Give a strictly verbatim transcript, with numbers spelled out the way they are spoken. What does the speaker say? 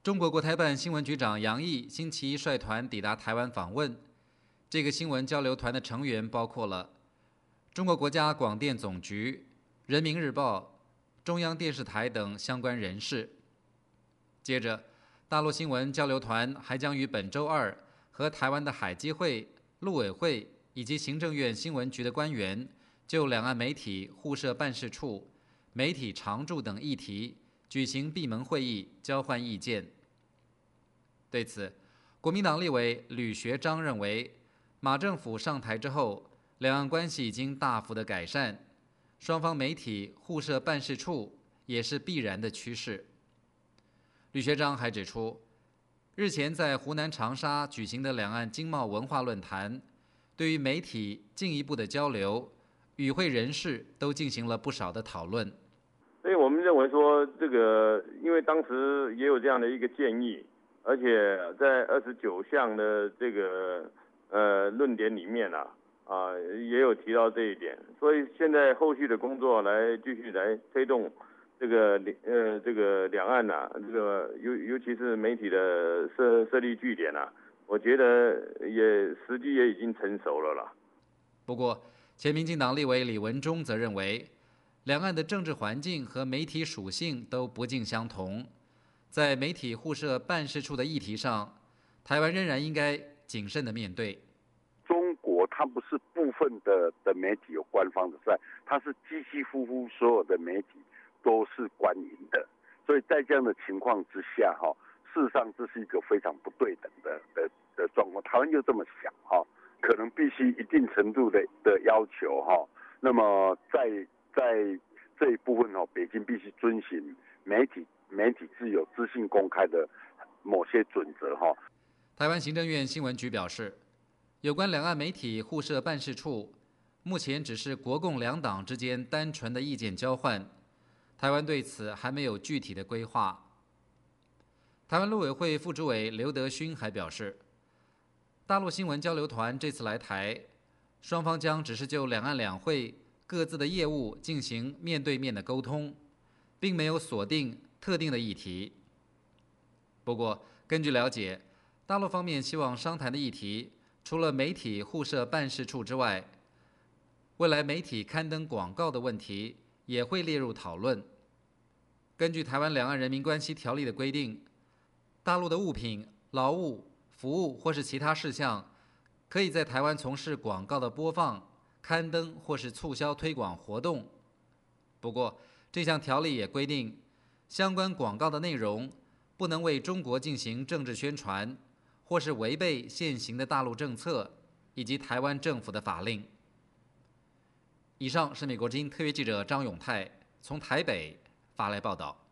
中国国台办新闻局长杨毅星期一率团抵达台湾访问。这个新闻交流团的成员包括了中国国家广电总局、人民日报、中央电视台等相关人士。接着，大陆新闻交流团还将于本周二和台湾的海基会、陆委会以及行政院新闻局的官员就两岸媒体互设办事处、媒体常驻等议题举行闭门会议，交换意见。对此，国民党立委吕学章认为，马政府上台之后，两岸关系已经大幅的改善，双方媒体互设办事处也是必然的趋势。吕学章还指出，日前在湖南长沙举行的两岸经贸文化论坛，对于媒体进一步的交流，与会人士都进行了不少的讨论。 所以我们认为说，这个因为当时也有这样的一个建议，而且在二十九项的这个呃论点里面啊，啊也有提到这一点，所以现在后续的工作来继续来推动这个呃这个两岸呐、啊，这个尤尤其是媒体的设设立据点啊，我觉得也时机也已经成熟了啦。 不过，前民进党立委李文忠则认为，两岸的政治环境和媒体属性都不尽相同，在媒体互设办事处的议题上，台湾仍然应该谨慎的面对。 中国它不是部分的的媒体有官方的在，它是几几乎乎所有的媒体都是官营的，所以在这样的情况之下，哈，事实上这是一个非常不对等的的的状况。台湾就这么想，哈，可能必须一定程度的的要求，哈，那么在在这一部分，哈，北京必须遵循媒体媒体自由、资讯公开的某些准则，哈。 台湾行政院新闻局表示，有关两岸媒体互设办事处，目前只是国共两党之间单纯的意见交换，台湾对此还没有具体的规划。台湾陆委会副主委刘德勋还表示，大陆新闻交流团这次来台，双方将只是就两岸两会各自的业务进行面对面的沟通，并没有锁定特定的议题。不过，根据了解，大陆方面希望商谈的议题，除了媒体互设办事处之外，未来媒体刊登广告的问题也会列入讨论。根据台湾两岸人民关系条例的规定，大陆的物品、劳务、服务或是其他事项，可以在台湾从事广告的播放、刊登或是促销推广活动。不过，这项条例也规定，相关广告的内容不能为中国进行政治宣传，或是违背现行的大陆政策以及台湾政府的法令。以上是美国之音特约记者张永泰从台北发来报道。